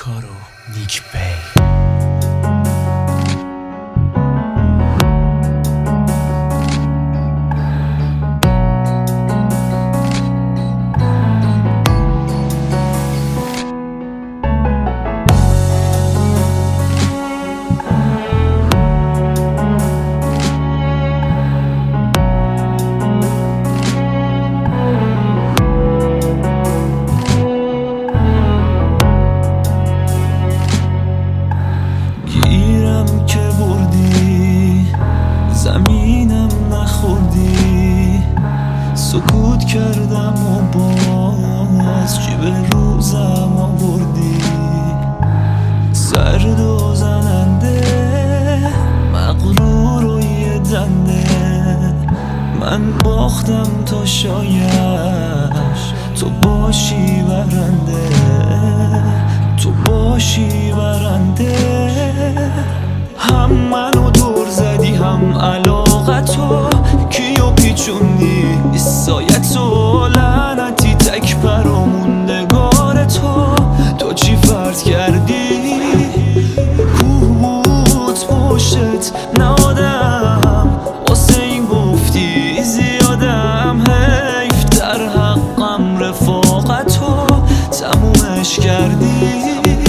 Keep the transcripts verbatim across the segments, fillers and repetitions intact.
کار و نیک پی. که بردی زمینم نخوردی، سکوت کردم و باز چی به روزم آوردی. سرد و زننده مغرور و یه دنده، من باختم تا شاید تو باشی برنده، تو باشی برنده. هم منو دور زدی هم علاقتو، کیو پیچوندی سایتو، لعنتی تک پر و موندگار تو. تو چی فرض کردی کوت پشتت نادم، واسه این گفتی زیادم حیف، در حقم رفاقتو تمومش کردی.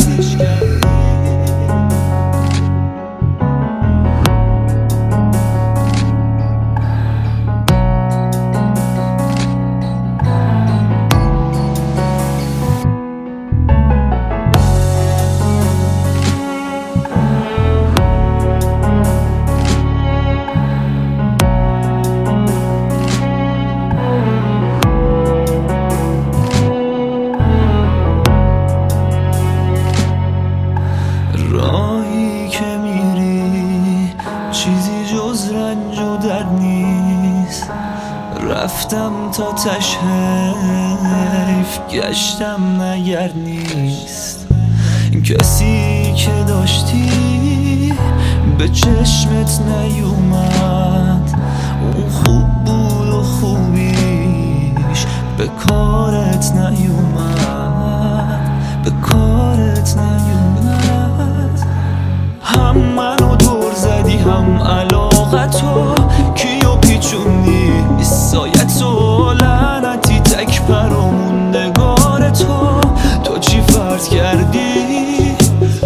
راهی که میری چیزی جز رنج و درد نیست، رفتم تا تش حیف، گشتم نگر نیست. کسی که داشتی به چشمت نیومد، اون خوب بود و خوبیش به کارت نیومد، به کارت نیومد. هم منو دور زدی هم علاقتو، کیو پیچوندی سایتو، لعنتی تک پر و موندگار تو. تو چی فرض کردی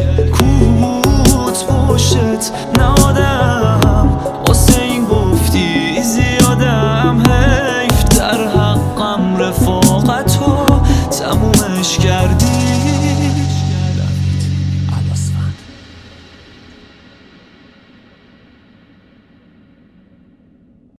کوت پشتت نادم، واسه این گفتی زیادم حیف، در حقم رفاقتو تمومش کردی.